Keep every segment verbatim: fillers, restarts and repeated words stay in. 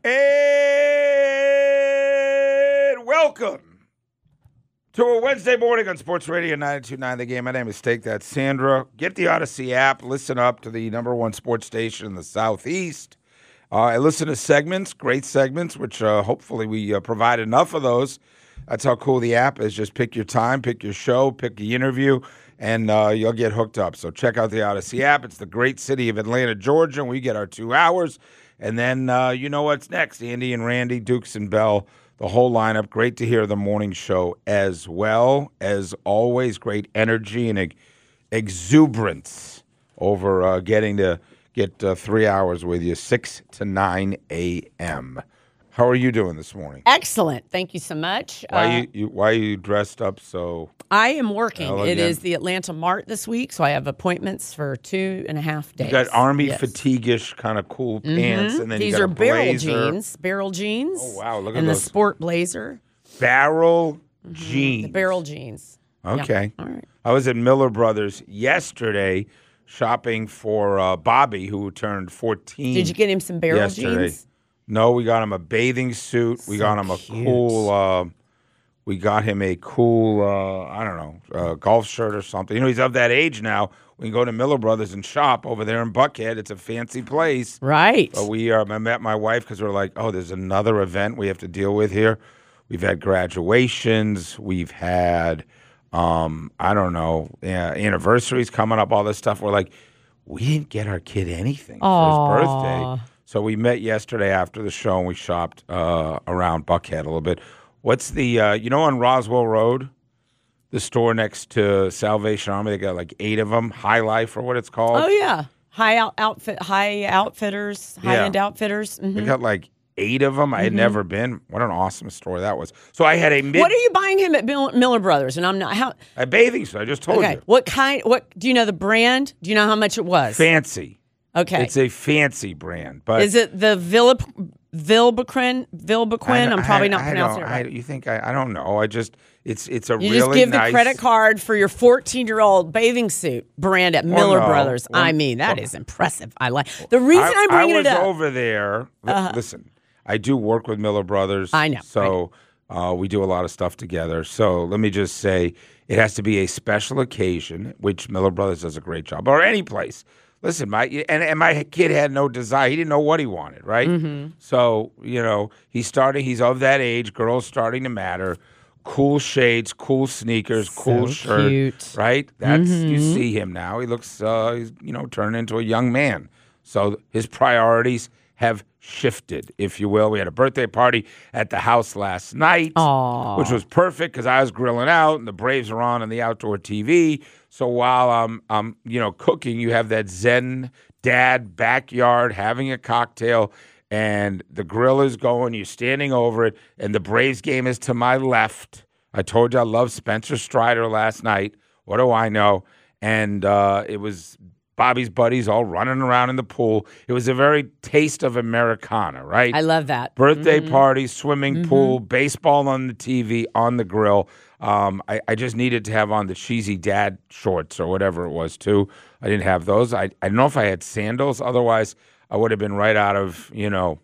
And welcome to a Wednesday morning on Sports Radio ninety-two point nine The Game. My name is Take That Sandra. Get the Odyssey app. Listen up to the number one sports station in the Southeast. Uh, I listen to segments, great segments, which uh, hopefully we uh, provide enough of those. That's how cool the app is. Just pick your time, pick your show, pick the interview, and uh, you'll get hooked up. So check out the Odyssey app. It's the great city of Atlanta, Georgia, and we get our two hours. And then uh, you know what's next. Andy and Randy, Dukes and Bell, the whole lineup. Great to hear the morning show as well. As always, great energy and ex- exuberance over uh, getting to get uh, three hours with you, six to nine a.m. How are you doing this morning? Excellent. Thank you so much. Why uh, you, you Why are you dressed up so? I am working. elegant? It is the Atlanta Mart this week, so I have appointments for two and a half days. You got army Yes. fatigue-ish kind of cool Mhm. pants, and then These you got are a barrel blazer. jeans. Barrel jeans. Oh wow! Look at and those the sport blazer. barrel Mhm. jeans. The barrel jeans. Okay. Yeah. All right. I was at Miller Brothers yesterday shopping for uh, Bobby, who turned fourteen. Did you get him some barrel yesterday. jeans? No, we got him a bathing suit. We So got him a cute. cool. Uh, we got him a cool. Uh, I don't know, uh, golf shirt or something. You know, he's of that age now. We can go to Miller Brothers and shop over there in Buckhead. It's a fancy place. Right. But we uh, I met my wife because we're like, oh, there's another event we have to deal with here. We've had graduations. We've had, um, I don't know, uh, anniversaries coming up, all this stuff. We're like, we didn't get our kid anything Aw. for his birthday. So we met yesterday after the show, and we shopped uh, around Buckhead a little bit. What's the, uh, you know, on Roswell Road, the store next to Salvation Army, they got like eight of them, High Life or what it's called. Oh yeah. High out outfit. High outfitters. High end outfitters. Mhm. They got like eight of them. I had never been. What an awesome store that was. So I had a mid What are you buying him at Bill- Miller Brothers? And I'm not how. a bathing suit. I just told Okay. you. What kind? What do you know the brand? Do you know how much it was? Fancy. Okay. It's a fancy brand, but Is it the Villip, Vilbequin? Vilbequin? I'm probably not I pronouncing it don't- right. I, you think I? I don't know. I just it's it's a You really just give nice, the credit card for your fourteen-year-old bathing suit brand at Miller no. Brothers. Well, I mean, that well, is impressive. I like the reason I, I'm bringing I was it up. over there. Li- Uh-huh. Listen, I do work with Miller Brothers. I know, I So Uh, we do a lot of stuff together. So let me just say, it has to be a special occasion, which Miller Brothers does a great job, or any place. Listen, my and, and my kid had no desire. He didn't know what he wanted, right? Mm-hmm. So, you know, he's starting, he's of that age. Girls starting to matter. Cool shades, cool sneakers, cool So shirt, cute. right? That's you Mhm. see him now. He looks, uh, he's you know, turning into a young man. So his priorities have shifted, if you will. We had a birthday party at the house last night, Aw. which was perfect because I was grilling out and the Braves are on on the outdoor T V. So while I'm, I'm, you know, cooking, you have that Zen dad backyard having a cocktail, and the grill is going. You're standing over it, and the Braves game is to my left. I told you I love Spencer Strider last night. What do I know? And uh, it was Bobby's buddies all running around in the pool. It was a very taste of Americana, right? I love that. Birthday Mhm. party, swimming pool, baseball on the T V, on the grill. Um, I, I just needed to have on the cheesy dad shorts or whatever it was, too. I didn't have those. I, I don't know if I had sandals. Otherwise, I would have been right out of, you know,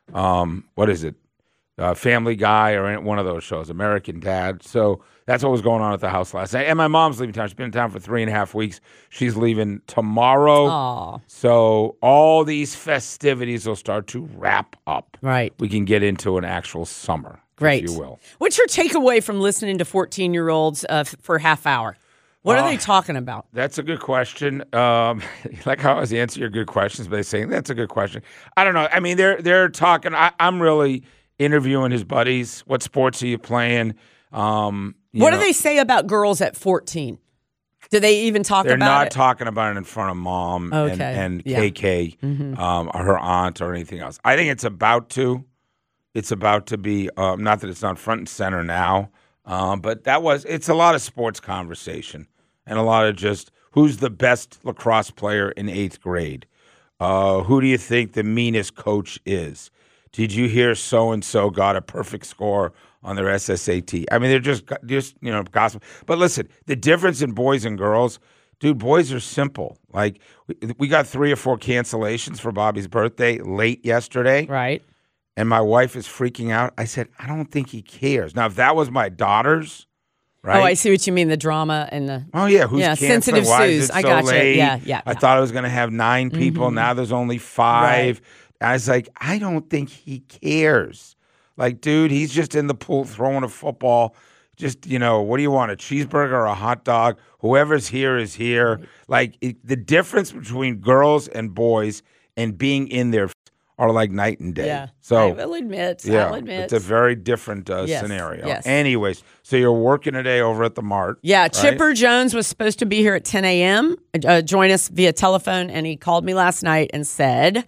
um, what is it? Uh, Family Guy or one of those shows, American Dad. So that's what was going on at the house last night. And my mom's leaving town. She's been in town for three and a half weeks. She's leaving tomorrow. Aw. So all these festivities will start to wrap up. Right. We can get into an actual summer, Great. if you will. What's your takeaway from listening to fourteen-year-olds uh, f- for a half hour? What are Uh, they talking about? That's a good question. Um, like how I always answer your good questions, but they say that's a good question. I don't know. I mean, they're they're talking. I, I'm really interviewing his buddies. What sports are you playing? Um, you What know, do they say about girls at fourteen? Do they even talk They're about not it? talking about it in front of mom and, Okay. and Yeah. K K, um, or her aunt, or anything else. I think it's about to. It's about to be. Um, not that it's not front and center now, um, but that was. It's a lot of sports conversation and a lot of just who's the best lacrosse player in eighth grade. Uh, who do you think the meanest coach is? Did you hear so and so got a perfect score on their S S A T? I mean, they're just just you know gossip. But listen, the difference in boys and girls, dude, boys are simple. Like we, we got three or four cancellations for Bobby's birthday late yesterday. Right. and my wife is freaking out, I said, I don't think he cares. Now, if that was my daughter's, right? Oh, I see what you mean, the drama and the... Oh, yeah, who's yeah, canceling? sensitive Why Suze. is it so I gotcha. late? Yeah, yeah. I yeah. thought I was going to have nine people. Mm-hmm. Now there's only five. Right. I was like, I don't think he cares. Like, dude, he's just in the pool throwing a football. Just, you know, what do you want, a cheeseburger or a hot dog? Whoever's here is here. Right. Like, it, the difference between girls and boys and being in there are like night and day. Yeah, so I will admit. Yeah, I'll admit. it's a very different uh, yes, scenario. Yes. Anyways, so you're working today over at the Mart. Yeah, right? Chipper Jones was supposed to be here at ten a.m., uh, join us via telephone, and he called me last night and said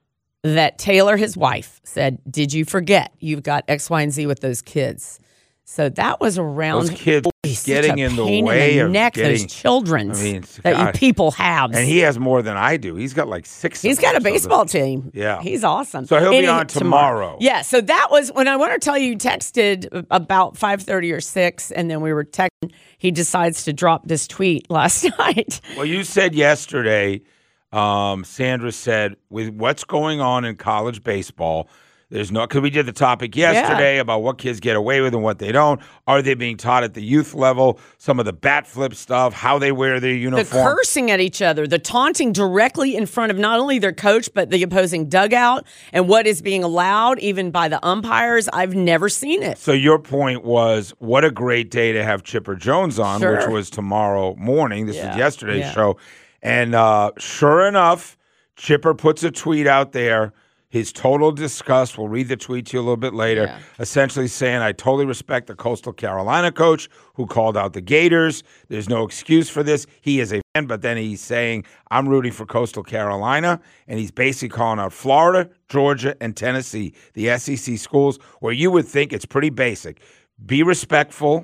that Taylor, his wife, said, did you forget you've got X, Y, and Z with those kids? So that was around... Those kids boy, getting in the way in the of neck, getting... those children I mean, that God. you people have. And he has more than I do. He's got like six. He's of got them, a baseball so the, team. Yeah. He's awesome. So he'll and be on tomorrow. Yeah, so that was when I want to tell you, texted about five thirty or six, and then we were texting. He decides to drop this tweet last night. Well, you said yesterday, um, Sandra said, with what's going on in college baseball, there's no, because we did the topic yesterday yeah. about what kids get away with and what they don't. Are they being taught at the youth level? Some of the bat flip stuff, how they wear their uniform. The cursing at each other, the taunting directly in front of not only their coach, but the opposing dugout, and what is being allowed even by the umpires. I've never seen it. So your point was, what a great day to have Chipper Jones on, sure. which was tomorrow morning. This yeah. was yesterday's yeah. show. And uh, sure enough, Chipper puts a tweet out there. His total disgust, we'll read the tweet to you a little bit later, yeah. essentially saying, I totally respect the Coastal Carolina coach who called out the Gators. There's no excuse for this. He is a fan, but then he's saying, I'm rooting for Coastal Carolina, and he's basically calling out Florida, Georgia, and Tennessee, the S E C schools, where you would think it's pretty basic. Be respectful,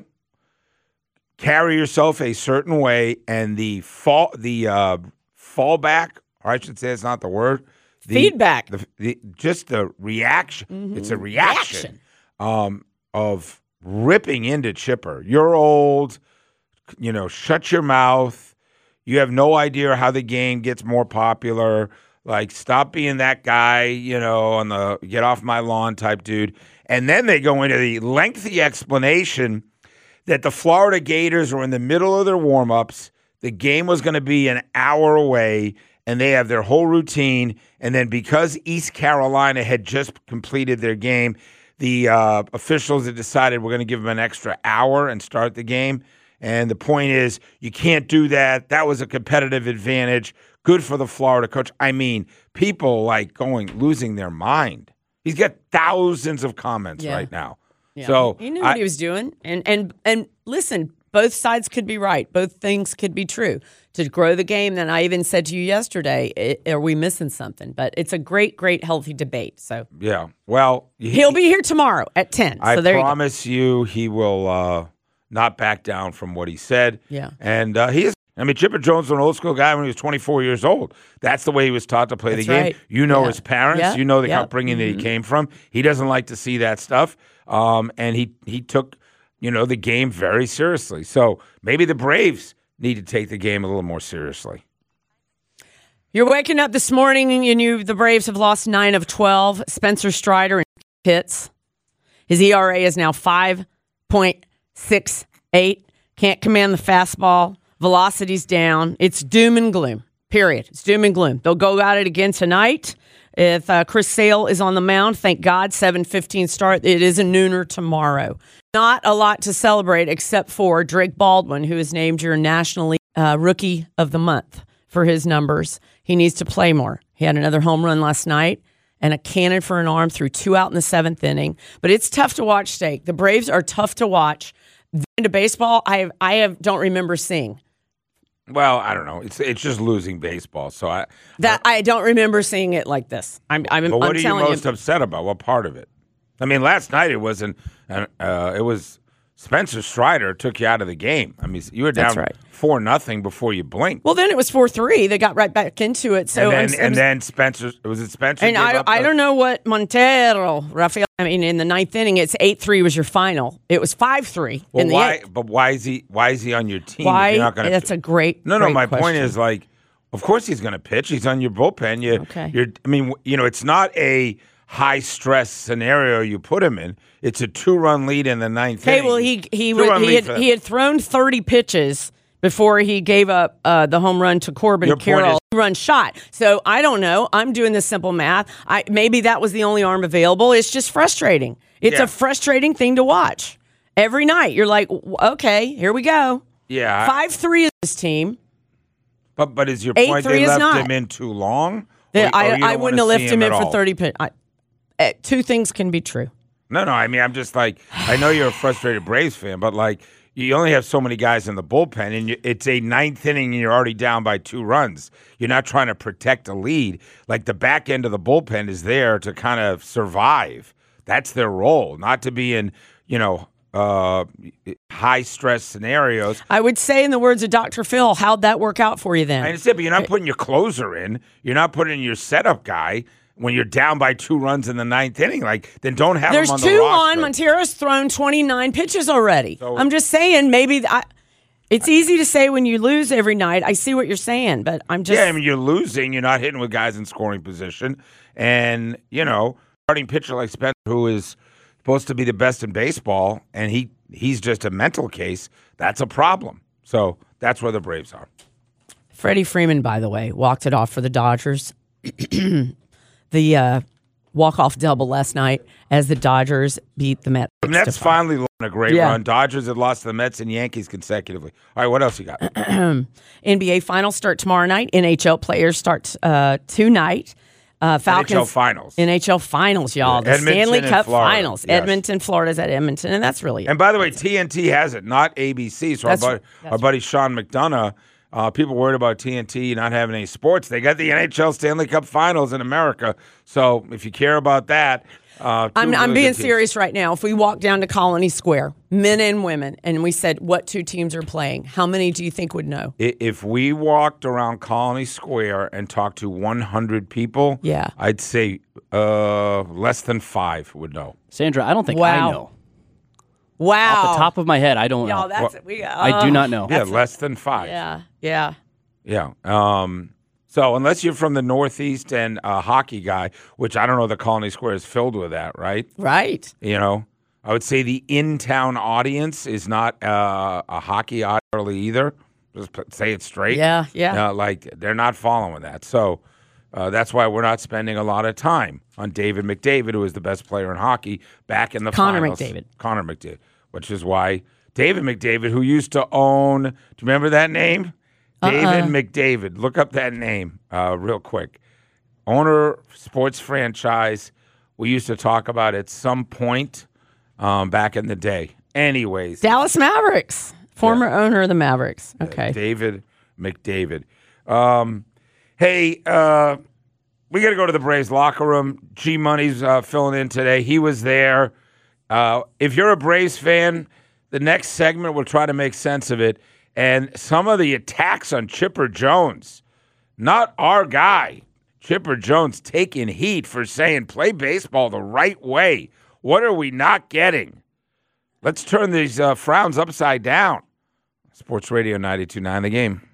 carry yourself a certain way, and the fall, the uh, fallback, or I should say it's not the word, The, Feedback. The, the, just the reaction. Mm-hmm. It's a reaction, reaction. Um, of ripping into Chipper. You're old. You know, shut your mouth. You have no idea how the game gets more popular. Like, stop being that guy, you know, on the get off my lawn type dude. And then they go into the lengthy explanation that the Florida Gators were in the middle of their warm-ups. The game was going to be an hour away, and they have their whole routine. And then because East Carolina had just completed their game, the uh, officials had decided we're going to give them an extra hour and start the game. And the point is, you can't do that. That was a competitive advantage. Good for the Florida coach. I mean, people like going, losing their mind. He's got thousands of comments yeah. right now. Yeah. So he knew I, what he was doing. And, and, and listen, both sides could be right. Both things could be true. To grow the game, then I even said to you yesterday, are we missing something? But it's a great, great, healthy debate. So yeah, well, he, he'll be here tomorrow at ten. I so there promise you, you, he will uh, not back down from what he said. Yeah, and uh, he is. I mean, Chipper Jones was an old school guy when he was twenty-four years old. That's the way he was taught to play That's the game. right. You know yeah. his parents. Yeah. You know the yep. upbringing mm-hmm. that he came from. He doesn't like to see that stuff, um, and he he took you know the game very seriously. So maybe the Braves need to take the game a little more seriously. You're waking up this morning and you the Braves have lost nine of twelve. Spencer Strider hits. His E R A is now five point six eight. Can't command the fastball. Velocity's down. It's doom and gloom, period. It's doom and gloom. They'll go at it again tonight. If uh, Chris Sale is on the mound, thank God, seven fifteen start. It is a nooner tomorrow. Not a lot to celebrate except for Drake Baldwin, who is named your National League uh, Rookie of the Month for his numbers. He needs to play more. He had another home run last night and a cannon for an arm through two out in the seventh inning. But it's tough to watch, Steak. The Braves are tough to watch. Into baseball, I have, I have don't remember seeing. Well, I don't know. It's it's just losing baseball. So I that I, I don't remember seeing it like this. I'm I'm, but what I'm are telling you most you. upset about? What part of it? I mean, last night it wasn't. Uh, it was Spencer Strider took you out of the game. I mean, you were down That's right. four nothing before you blinked. Well, then it was four three. They got right back into it. So and then, I'm, and I'm, then Spencer was it Spencer? And gave I up I the, don't know what Montero Rafael. I mean, in the ninth inning, it's eight three was your final. It was five three well, in the why? eighth. But why is he? Why is he on your team? Why? If you're not gonna, That's a great. No, no. great My question. point is like, of course he's going to pitch. He's on your bullpen. You, Okay. You're. I mean, you know, it's not a high-stress scenario you put him in. It's a two-run lead in the ninth Okay, inning. well, he he, Two-run he, lead had, for- he had thrown thirty pitches before he gave up uh, the home run to Corbin Your point Carroll. is- Run shot. So I don't know. I'm doing this simple math. I maybe that was the only arm available. It's just frustrating. It's Yeah. a frustrating thing to watch every night. You're like, w- okay, here we go. Yeah. I- Five three is this team. But but is your Eight point three they is left not. him in too long? They- Or- or I, you don't I wouldn't wanna have see lifted him in at for all? thirty pitches. Uh, two things can be true. No, no. I mean, I'm just like, I know you're a frustrated Braves fan, but like, you only have so many guys in the bullpen, and you, it's a ninth inning, and you're already down by two runs. You're not trying to protect a lead. Like, the back end of the bullpen is there to kind of survive. That's their role, not to be in, you know, uh, high stress scenarios. I would say, in the words of Doctor Phil, how'd that work out for you then? I understand, but you're not putting your closer in. You're not putting your setup guy when you're down by two runs in the ninth inning. Like, then don't have There's him on the two roster. on. Montero's thrown twenty-nine pitches already. So- I'm just saying, maybe th- I, it's easy to say when you lose every night. I see what you're saying, but I'm just. Yeah, I mean, you're losing. You're not hitting with guys in scoring position. And, you know, starting pitcher like Spencer, who is supposed to be the best in baseball, and he he's just a mental case, that's a problem. So that's where the Braves are. Freddie Freeman, by the way, walked it off for the Dodgers. the uh, walk-off double last night as the Dodgers beat the Mets. The Mets finally won a great Yeah. run. Dodgers had lost to the Mets and Yankees consecutively. All right, what else you got? N B A finals start tomorrow night. N H L players start uh, tonight. Uh, Falcons N H L finals. N H L finals, y'all. The Edmonton Stanley and Cup Florida. finals. Yes. Edmonton, Florida's at Edmonton, and that's really it. And by the way, T N T has it, not A B C. So our That's- buddy, that's our buddy Sean McDonough, uh, people worried about T N T not having any sports. They got the N H L Stanley Cup Finals in America. So if you care about that, uh, two I'm, I'm really being good teams. serious right now. If we walk down to Colony Square, men and women, and we said what two teams are playing, how many do you think would know? I- If we walked around Colony Square and talked to one hundred people, Yeah. I'd say uh, less than five would know. Sandra, I don't think Wow. I know. Wow. Off the top of my head, I don't Y'all, know. that's it. We, uh, I do not know. Yeah, less than five. Yeah, yeah. Yeah. Um, so unless you're from the Northeast and a hockey guy, which I don't know, the Colony Square is filled with that, right? Right. You know, I would say the in-town audience is not uh, a hockey audience really either. Just put, say it straight. Yeah, yeah. Uh, like they're not following that. So uh, that's why we're not spending a lot of time on David McDavid, who is the best player in hockey, back in the Connor finals. McDavid. Connor McDavid, which is why David McDavid, who used to own, do you remember that name? David McDavid. Look up that name uh, real quick. Owner sports franchise. We used to talk about at some point um, back in the day. Anyways, Dallas Mavericks. Former owner of the Mavericks. Okay. David McDavid. Um, hey, uh, we got to go to the Braves locker room. G Money's uh, filling in today. He was there. Uh, if you're a Braves fan, the next segment we'll try to make sense of it. And some of the attacks on Chipper Jones, not our guy. Chipper Jones taking heat for saying play baseball the right way. What are we not getting? Let's turn these uh, frowns upside down. Sports Radio ninety-two point nine The Game.